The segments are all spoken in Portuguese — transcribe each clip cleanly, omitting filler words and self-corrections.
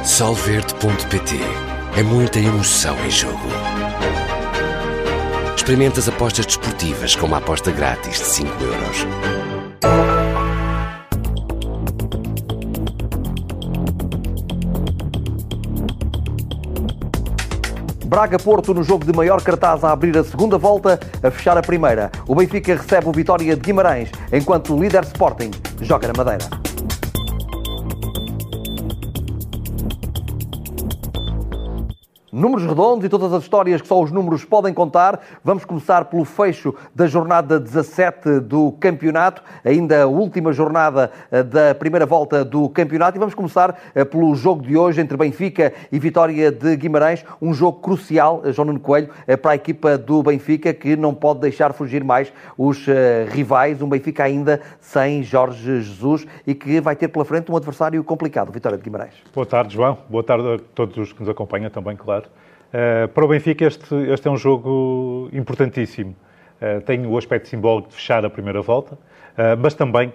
Solverde.pt. É muita emoção em jogo. Experimente as apostas desportivas com uma aposta grátis de 5€. Braga-Porto no jogo de maior cartaz a abrir a segunda volta, a fechar a primeira. O Benfica recebe o Vitória de Guimarães, enquanto o líder Sporting joga na Madeira. Números redondos e todas as histórias que só os números podem contar. Vamos começar pelo fecho da jornada 17 do campeonato, ainda a última jornada da primeira volta do campeonato. E vamos começar pelo jogo de hoje entre Benfica e Vitória de Guimarães. Um jogo crucial, João Nuno Coelho, para a equipa do Benfica, que não pode deixar fugir mais os rivais. Um Benfica ainda sem Jorge Jesus e que vai ter pela frente um adversário complicado, Vitória de Guimarães. Boa tarde, João. Boa tarde a todos os que nos acompanham também, claro. Para o Benfica este é um jogo importantíssimo. Tem o aspecto simbólico de fechar a primeira volta, mas também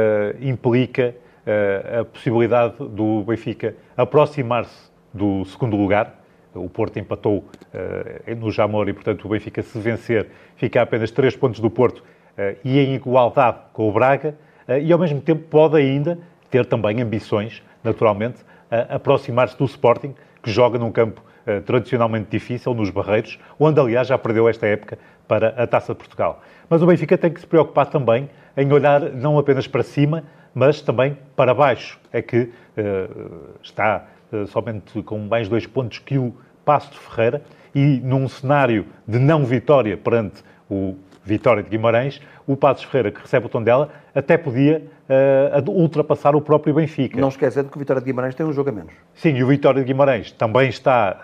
implica a possibilidade do Benfica aproximar-se do segundo lugar. O Porto empatou no Jamor e, portanto, o Benfica, se vencer, fica a apenas 3 pontos do Porto e em igualdade com o Braga, e ao mesmo tempo pode ainda ter também ambições, naturalmente, a aproximar-se do Sporting, que joga num campo tradicionalmente difícil, nos Barreiros, onde, aliás, já perdeu esta época para a Taça de Portugal. Mas o Benfica tem que se preocupar também em olhar não apenas para cima, mas também para baixo. É que está somente com mais 2 pontos que o Paços de Ferreira e num cenário de não vitória perante o Vitória de Guimarães, o Paços de Ferreira, que recebe o Tondela, até podia ultrapassar o próprio Benfica. Não esquecendo que o Vitória de Guimarães tem um jogo a menos. Sim, e o Vitória de Guimarães também está,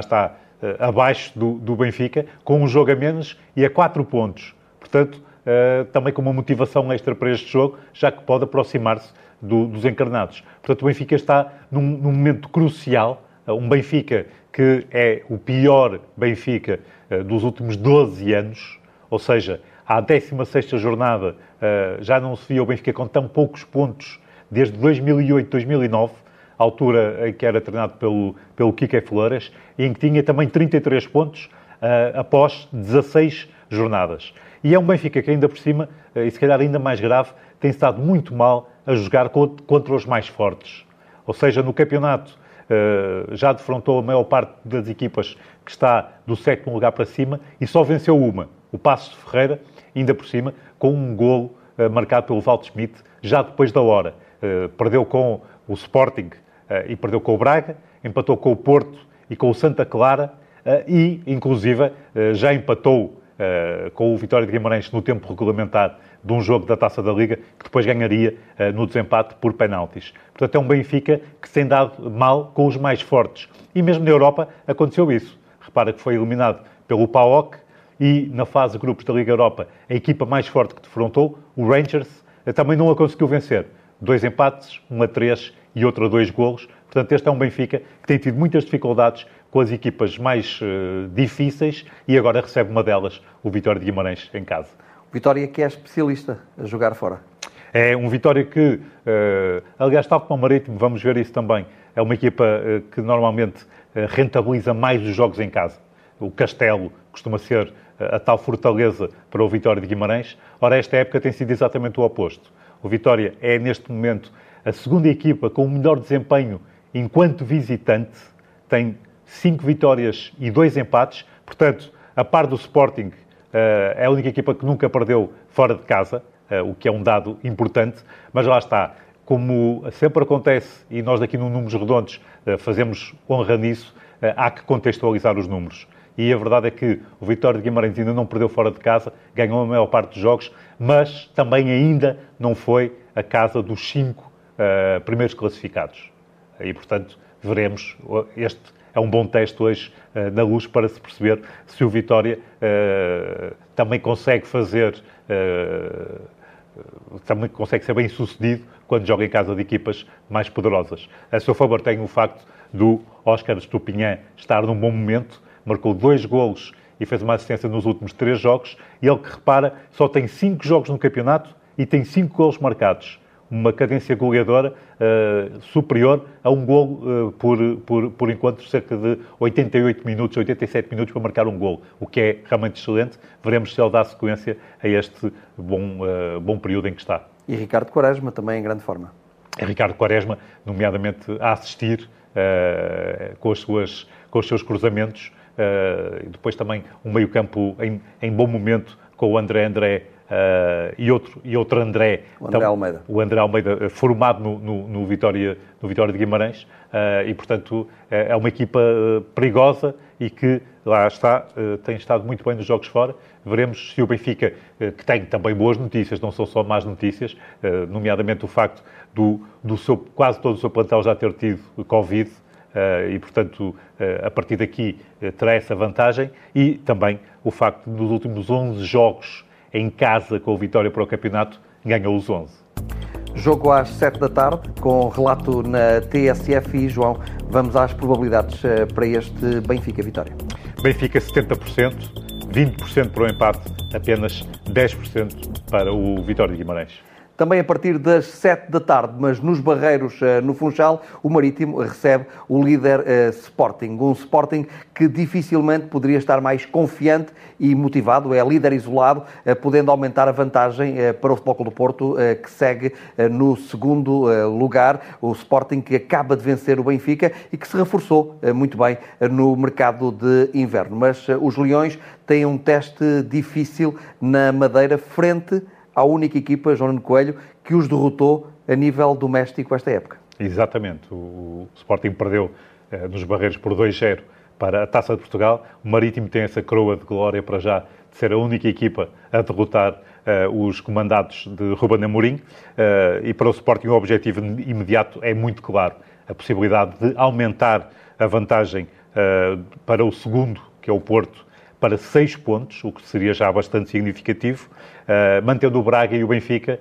abaixo do Benfica, com um jogo a menos e a 4 pontos. Portanto, também com uma motivação extra para este jogo, já que pode aproximar-se dos encarnados. Portanto, o Benfica está num momento crucial, um Benfica que é o pior Benfica dos últimos 12 anos, ou seja, à 16ª jornada já não se via o Benfica com tão poucos pontos desde 2008, 2009, altura em que era treinado pelo Quique Flores, e em que tinha também 33 pontos após 16 jornadas. E é um Benfica que ainda por cima, e se calhar ainda mais grave, tem estado muito mal a jogar contra os mais fortes. Ou seja, no campeonato já defrontou a maior parte das equipas que está do 7º lugar para cima e só venceu uma, o Paços de Ferreira, ainda por cima, com um golo marcado pelo Waldschmidt, já depois da hora. Perdeu com o Sporting e perdeu com o Braga, empatou com o Porto e com o Santa Clara e, inclusive, já empatou com o Vitória de Guimarães no tempo regulamentar de um jogo da Taça da Liga, que depois ganharia no desempate por penaltis. Portanto, é um Benfica que se tem dado mal com os mais fortes. E mesmo na Europa aconteceu isso. Repara que foi eliminado pelo PAOK e na fase de grupos da Liga Europa, a equipa mais forte que defrontou, o Rangers, também não a conseguiu vencer. 2 empates, 1-3 e outro a 2 golos. Portanto, este é um Benfica que tem tido muitas dificuldades com as equipas mais difíceis e agora recebe uma delas, o Vitória de Guimarães, em casa. Vitória que é especialista a jogar fora. É um Vitória que, aliás, tal como o Marítimo, vamos ver isso também, é uma equipa que normalmente rentabiliza mais os jogos em casa. O Castelo costuma ser a tal fortaleza para o Vitória de Guimarães. Ora, esta época tem sido exatamente o oposto. O Vitória é, neste momento, a segunda equipa com o melhor desempenho enquanto visitante. Tem 5 vitórias e 2 empates. Portanto, a par do Sporting, é a única equipa que nunca perdeu fora de casa, o que é um dado importante. Mas lá está. Como sempre acontece, e nós aqui no Números Redondos fazemos honra nisso, há que contextualizar os números. E a verdade é que o Vitória de Guimarães ainda não perdeu fora de casa, ganhou a maior parte dos jogos, mas também ainda não foi a casa dos 5 primeiros classificados. E, portanto, veremos. Este é um bom teste hoje na Luz para se perceber se o Vitória também consegue também consegue ser bem sucedido quando joga em casa de equipas mais poderosas. A seu favor tem o facto do Óscar Estupinhã estar num bom momento, marcou 2 golos e fez uma assistência nos últimos 3 jogos, e ele que, repara, só tem 5 jogos no campeonato e tem 5 golos marcados. uma cadência goleadora superior a um golo por encontro, cerca de 88 minutos, 87 minutos para marcar um golo, o que é realmente excelente. Veremos se ele dá sequência a este bom período em que está. E Ricardo Quaresma também em grande forma. Ricardo Quaresma, nomeadamente a assistir com os seus cruzamentos, e depois também um meio-campo em bom momento com o André e outro André. O André Almeida. O André Almeida, formado no Vitória de Guimarães, e portanto é uma equipa perigosa e que lá está, tem estado muito bem nos jogos fora. Veremos se o Benfica, que tem também boas notícias, não são só más notícias, nomeadamente o facto quase todo o seu plantel já ter tido Covid, e, portanto, a partir daqui terá essa vantagem, e também o facto de nos últimos 11 jogos em casa com o Vitória para o campeonato, ganhou os 11. Jogo às 7 da tarde, com relato na TSF. E, João, vamos às probabilidades para este Benfica-Vitória. Benfica 70%, 20% para o empate, apenas 10% para o Vitória de Guimarães. Também a partir das 7 da tarde, mas nos Barreiros, no Funchal, o Marítimo recebe o líder Sporting. Um Sporting que dificilmente poderia estar mais confiante e motivado. É líder isolado, podendo aumentar a vantagem para o Futebol Clube do Porto, que segue no segundo lugar. O Sporting que acaba de vencer o Benfica e que se reforçou muito bem no mercado de inverno. Mas os Leões têm um teste difícil na Madeira, frente à única equipa, João Nuno Coelho, que os derrotou a nível doméstico esta época. Exatamente. O Sporting perdeu nos Barreiros por 2-0 para a Taça de Portugal. O Marítimo tem essa coroa de glória para já de ser a única equipa a derrotar os comandados de Ruben Amorim. E para o Sporting o objetivo imediato é muito claro. A possibilidade de aumentar a vantagem para o segundo, que é o Porto, para 6 pontos, o que seria já bastante significativo, mantendo o Braga e o Benfica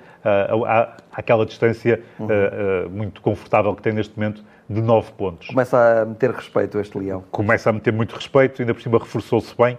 àquela distância muito confortável que tem neste momento, de 9 pontos. Começa a meter respeito este Leão. Começa a meter muito respeito, ainda por cima reforçou-se bem.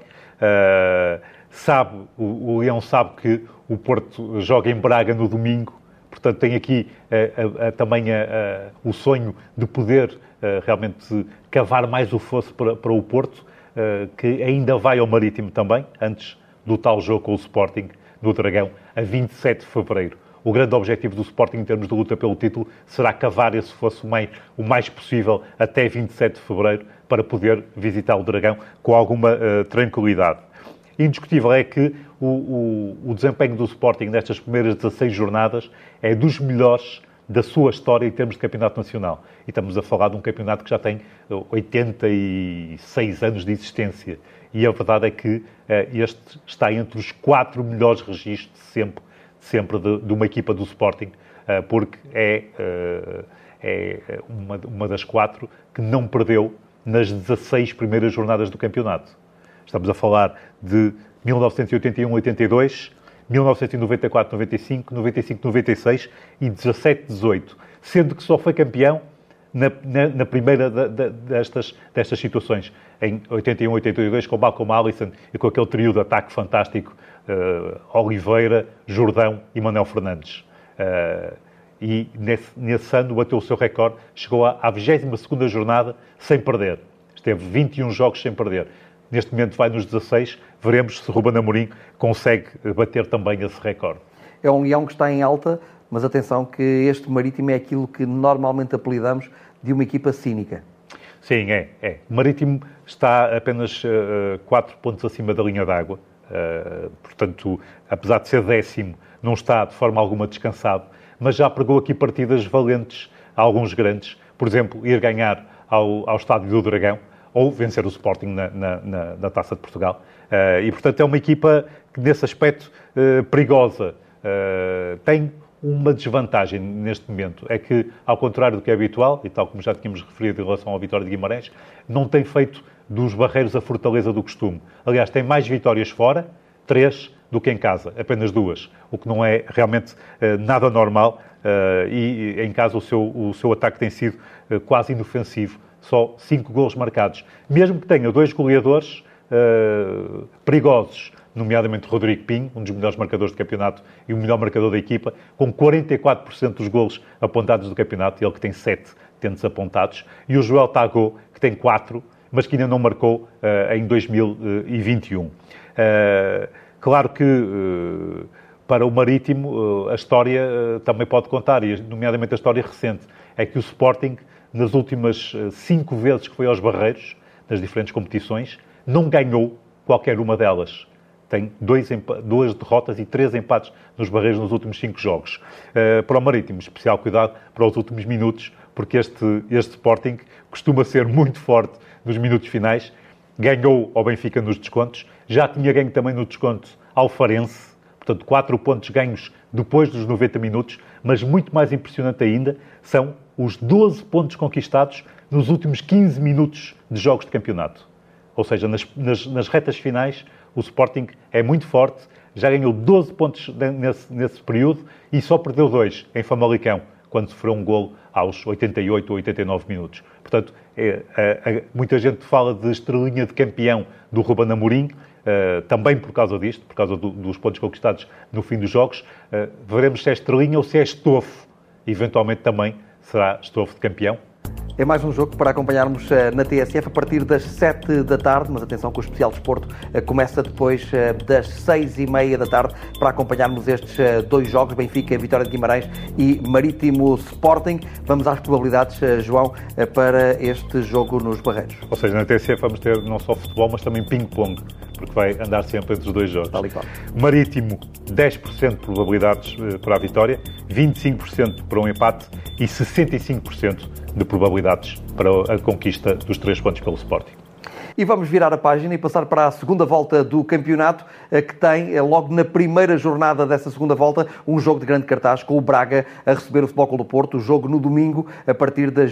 O Leão sabe que o Porto joga em Braga no domingo, portanto tem aqui também o sonho de poder realmente cavar mais o fosso para o Porto, que ainda vai ao Marítimo também, antes do tal jogo com o Sporting no Dragão, a 27 de fevereiro. O grande objetivo do Sporting em termos de luta pelo título será cavar esse fosso o mais possível até 27 de fevereiro, para poder visitar o Dragão com alguma tranquilidade. Indiscutível é que o desempenho do Sporting nestas primeiras 16 jornadas é dos melhores da sua história em termos de campeonato nacional. E estamos a falar de um campeonato que já tem 86 anos de existência. E a verdade é que este está entre os 4 melhores registros sempre de uma equipa do Sporting, porque é uma das 4 que não perdeu nas 16 primeiras jornadas do campeonato. Estamos a falar de 1981-82, 1994-95, 95-96 e 17-18, sendo que só foi campeão na primeira destas situações, em 81-82, com Malcolm Alisson e com aquele trio de ataque fantástico, Oliveira, Jordão e Manuel Fernandes. E nesse ano bateu o seu recorde, chegou à 22ª jornada sem perder. Esteve 21 jogos sem perder. Neste momento vai nos 16, veremos se Ruben Amorim consegue bater também esse recorde. É um Leão que está em alta, mas atenção que este Marítimo é aquilo que normalmente apelidamos de uma equipa cínica. Sim, é. O Marítimo está apenas 4 pontos acima da linha d'água. Portanto, apesar de ser 10º, não está de forma alguma descansado, mas já pregou aqui partidas valentes a alguns grandes. Por exemplo, ir ganhar ao Estádio do Dragão, ou vencer o Sporting na Taça de Portugal. E, portanto, é uma equipa que, nesse aspecto, perigosa. Tem uma desvantagem neste momento, é que, ao contrário do que é habitual, e tal como já tínhamos referido em relação ao Vitória de Guimarães, não tem feito dos Barreiros a fortaleza do costume. Aliás, tem mais vitórias fora, 3, do que em casa, apenas 2, o que não é realmente nada normal, e em casa o seu ataque tem sido quase inofensivo. Só 5 golos marcados. Mesmo que tenha 2 goleadores perigosos, nomeadamente Rodrigo Pinho, um dos melhores marcadores do campeonato e o melhor marcador da equipa, com 44% dos golos apontados do campeonato, ele que tem 7 tentos apontados, e o Joel Tagot, que tem 4, mas que ainda não marcou em 2021. Claro que para o Marítimo a história também pode contar, e nomeadamente a história recente, é que o Sporting, nas últimas 5 vezes que foi aos Barreiros, nas diferentes competições, não ganhou qualquer uma delas. Tem 2 derrotas e 3 empates nos Barreiros nos últimos 5 jogos. Para o Marítimo, especial cuidado para os últimos minutos, porque este Sporting costuma ser muito forte nos minutos finais. Ganhou ao Benfica nos descontos, já tinha ganho também no desconto ao Farense, portanto 4 pontos ganhos depois dos 90 minutos, mas muito mais impressionante ainda são os 12 pontos conquistados nos últimos 15 minutos de jogos de campeonato. Ou seja, nas retas finais, o Sporting é muito forte, já ganhou 12 pontos nesse período e só perdeu 2 em Famalicão, quando sofreu um golo aos 88 ou 89 minutos. Portanto, muita gente fala de estrelinha de campeão do Ruben Amorim, também por causa disto, por causa dos pontos conquistados no fim dos jogos. Veremos se é estrelinha ou se é estofo. Eventualmente também será estofo de campeão. É mais um jogo para acompanharmos na TSF a partir das 7 da tarde, mas atenção que o Especial Desporto começa depois das 6h30 da tarde para acompanharmos estes 2 jogos, Benfica, Vitória de Guimarães e Marítimo Sporting. Vamos às probabilidades, João, para este jogo nos Barreiros. Ou seja, na TSF vamos ter não só futebol, mas também ping-pong, porque vai andar sempre entre os 2 jogos. Tal e qual. Marítimo, 10% de probabilidades para a vitória, 25% para um empate e 65% de probabilidades para a conquista dos 3 pontos pelo Sporting. E vamos virar a página e passar para a segunda volta do campeonato, que tem, logo na primeira jornada dessa segunda volta, um jogo de grande cartaz, com o Braga a receber o Futebol Clube do Porto. O jogo no domingo, a partir das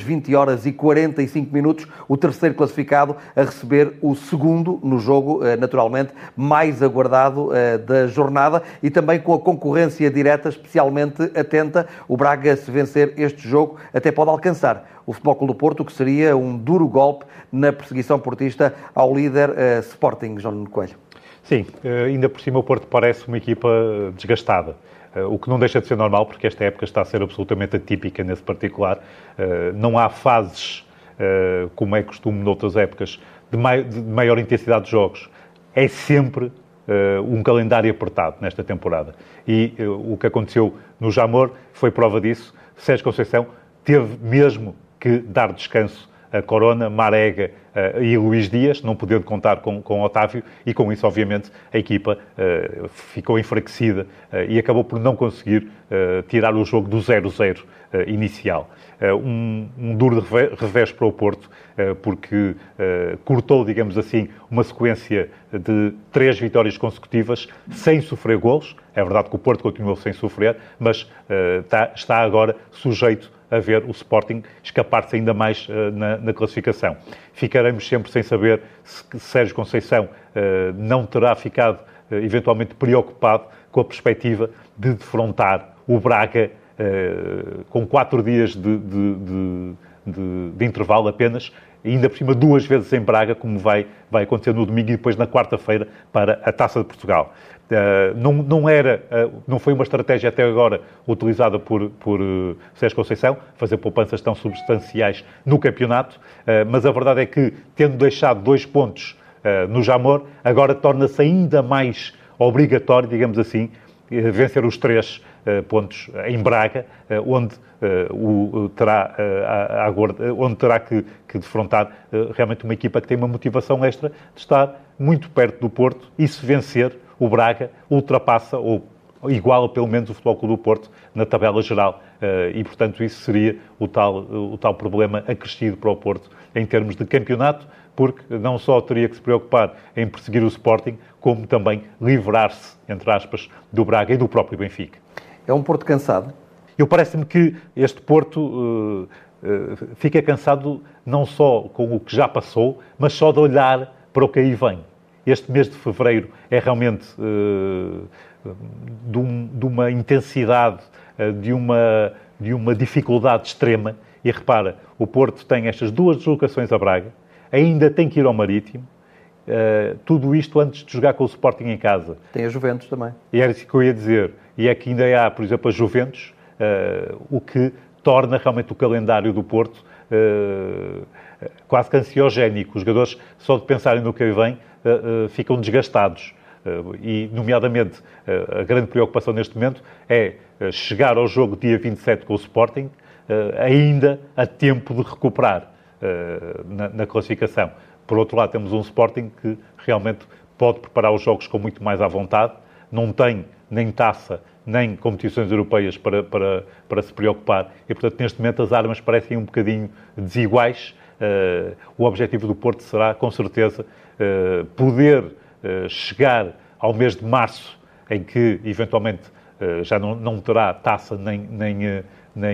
20h45, o terceiro classificado a receber o segundo, no jogo, naturalmente, mais aguardado da jornada, e também com a concorrência direta especialmente atenta. O Braga, se vencer este jogo, até pode alcançar o Futebol Clube do Porto, o que seria um duro golpe na perseguição portista ao líder Sporting, João Coelho. Sim, ainda por cima o Porto parece uma equipa desgastada, o que não deixa de ser normal, porque esta época está a ser absolutamente atípica nesse particular. Não há fases, como é costume noutras épocas, de maior intensidade de jogos. É sempre um calendário apertado nesta temporada. E o que aconteceu no Jamor foi prova disso. Sérgio Conceição teve mesmo que dar descanso a Corona, Marega e Luís Dias, não podendo contar com Otávio, e com isso, obviamente, a equipa ficou enfraquecida e acabou por não conseguir tirar o jogo do 0-0 inicial. Um duro revés para o Porto, porque cortou, digamos assim, uma sequência de 3 vitórias consecutivas sem sofrer golos. É verdade que o Porto continuou sem sofrer, mas está agora sujeito a ver o Sporting escapar-se ainda mais na classificação. Ficaremos sempre sem saber se Sérgio Conceição não terá ficado eventualmente preocupado com a perspectiva de defrontar o Braga com 4 dias de intervalo apenas, e ainda por cima 2 vezes em Braga, como vai acontecer no domingo e depois na quarta-feira para a Taça de Portugal. Não foi uma estratégia até agora utilizada por Sérgio Conceição, fazer poupanças tão substanciais no campeonato, mas a verdade é que, tendo deixado 2 pontos no Jamor, agora torna-se ainda mais obrigatório, digamos assim, vencer os 3 pontos em Braga, onde terá que defrontar realmente uma equipa que tem uma motivação extra de estar muito perto do Porto, e se vencer, o Braga ultrapassa ou iguala pelo menos o Futebol Clube do Porto na tabela geral, e portanto isso seria o tal problema acrescido para o Porto em termos de campeonato, porque não só teria que se preocupar em perseguir o Sporting, como também livrar-se, entre aspas, do Braga e do próprio Benfica. É um Porto cansado? Parece-me que este Porto fica cansado não só com o que já passou, mas só de olhar para o que aí vem. Este mês de fevereiro é realmente de uma intensidade, de uma dificuldade extrema. E repara, o Porto tem estas 2 deslocações a Braga, ainda tem que ir ao Marítimo, tudo isto antes de jogar com o Sporting em casa. Tem a Juventus também. E era isso que eu ia dizer. E é que ainda há, por exemplo, a Juventus, o que torna realmente o calendário do Porto quase que ansiogénico. Os jogadores, só de pensarem no que aí vem, ficam desgastados. E, nomeadamente, a grande preocupação neste momento é chegar ao jogo dia 27 com o Sporting, ainda a tempo de recuperar na classificação. Por outro lado, temos um Sporting que realmente pode preparar os jogos com muito mais à vontade, não tem nem taça, nem competições europeias para se preocupar. E, portanto, neste momento as armas parecem um bocadinho desiguais. O objetivo do Porto será, com certeza, poder chegar ao mês de março, em que, eventualmente, já não terá taça nem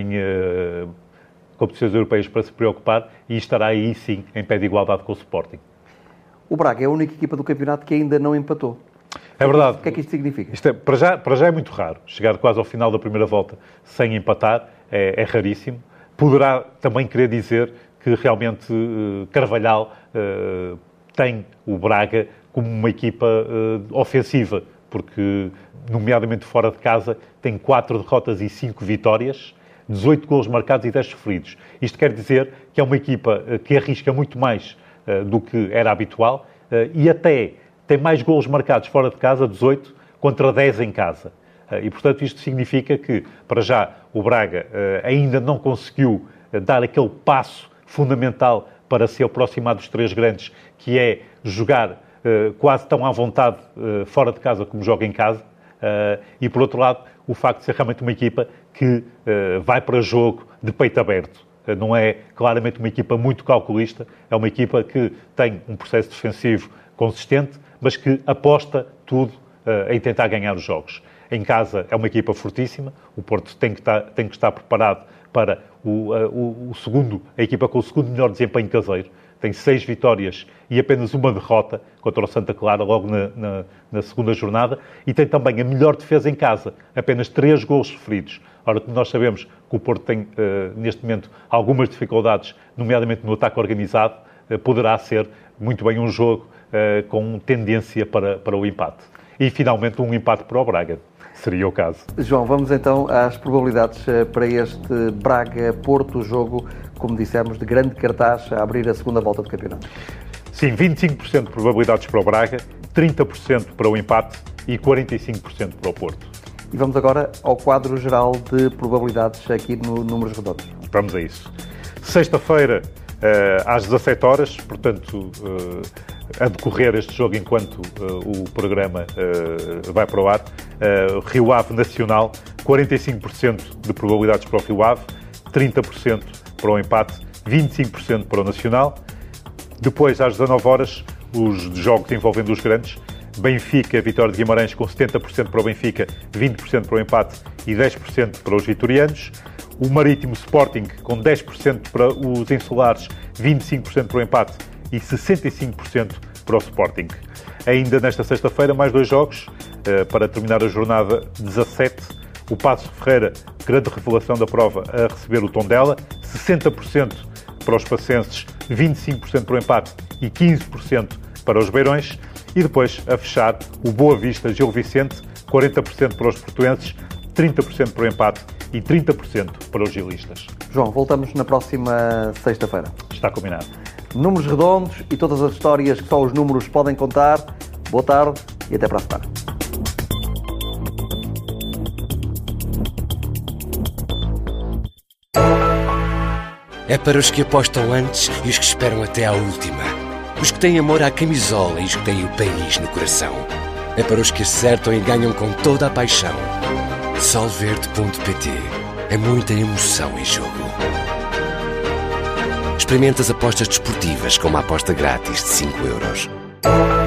competições europeias para se preocupar, e estará aí, sim, em pé de igualdade com o Sporting. O Braga é a única equipa do campeonato que ainda não empatou. É verdade. O que é que isto significa? Para já é muito raro. Chegar quase ao final da primeira volta sem empatar é raríssimo. Poderá também querer dizer que realmente Carvalhal tem o Braga como uma equipa ofensiva, porque, nomeadamente fora de casa, tem 4 derrotas e 5 vitórias, 18 golos marcados e 10 sofridos. Isto quer dizer que é uma equipa que arrisca muito mais do que era habitual e até tem mais golos marcados fora de casa, 18, contra 10 em casa. E, portanto, isto significa que, para já, o Braga ainda não conseguiu dar aquele passo fundamental para se aproximar dos 3 grandes, que é jogar quase tão à vontade fora de casa como joga em casa. E, por outro lado, o facto de ser realmente uma equipa que vai para jogo de peito aberto. Não é claramente uma equipa muito calculista, é uma equipa que tem um processo defensivo consistente, mas que aposta tudo em tentar ganhar os jogos. Em casa é uma equipa fortíssima, o Porto tem que estar preparado para a equipa com o segundo melhor desempenho caseiro. Tem 6 vitórias e apenas uma derrota contra o Santa Clara, logo na segunda jornada, e tem também a melhor defesa em casa, apenas 3 golos sofridos. Ora, nós sabemos que o Porto tem, neste momento, algumas dificuldades, nomeadamente no ataque organizado, poderá ser muito bem um jogo com tendência para o empate. E, finalmente, um empate para o Braga. Seria o caso. João, vamos então às probabilidades para este Braga-Porto, jogo, como dissemos, de grande cartaz a abrir a segunda volta do campeonato. Sim, 25% de probabilidades para o Braga, 30% para o empate e 45% para o Porto. E vamos agora ao quadro geral de probabilidades aqui no Números Redondos. Vamos a isso. Sexta-feira, às 17 horas, portanto, a decorrer este jogo enquanto o programa vai para o ar, Rio Ave Nacional, 45% de probabilidades para o Rio Ave, 30% para o empate, 25% para o Nacional. Depois, às 19 horas, os jogos envolvendo os grandes, Benfica, Vitória de Guimarães, com 70% para o Benfica, 20% para o empate e 10% para os vitorianos. O Marítimo Sporting, com 10% para os insulares, 25% para o empate e 65% para o Sporting. Ainda nesta sexta-feira, mais 2 jogos, para terminar a jornada 17. O Paços Ferreira, grande revelação da prova, a receber o Tondela, 60% para os pacenses, 25% para o empate e 15% para os beirões. E depois, a fechar, o Boa Vista Gil Vicente, 40% para os portuenses, 30% para o empate e 30% para os gilistas. João, voltamos na próxima sexta-feira. Está combinado. Números redondos e todas as histórias que só os números podem contar. Boa tarde e até para a semana. É para os que apostam antes e os que esperam até à última. Os que têm amor à camisola e os que têm o país no coração. É para os que acertam e ganham com toda a paixão. Solverde.pt. É muita emoção em jogo. Experimente as apostas desportivas com uma aposta grátis de 5 €.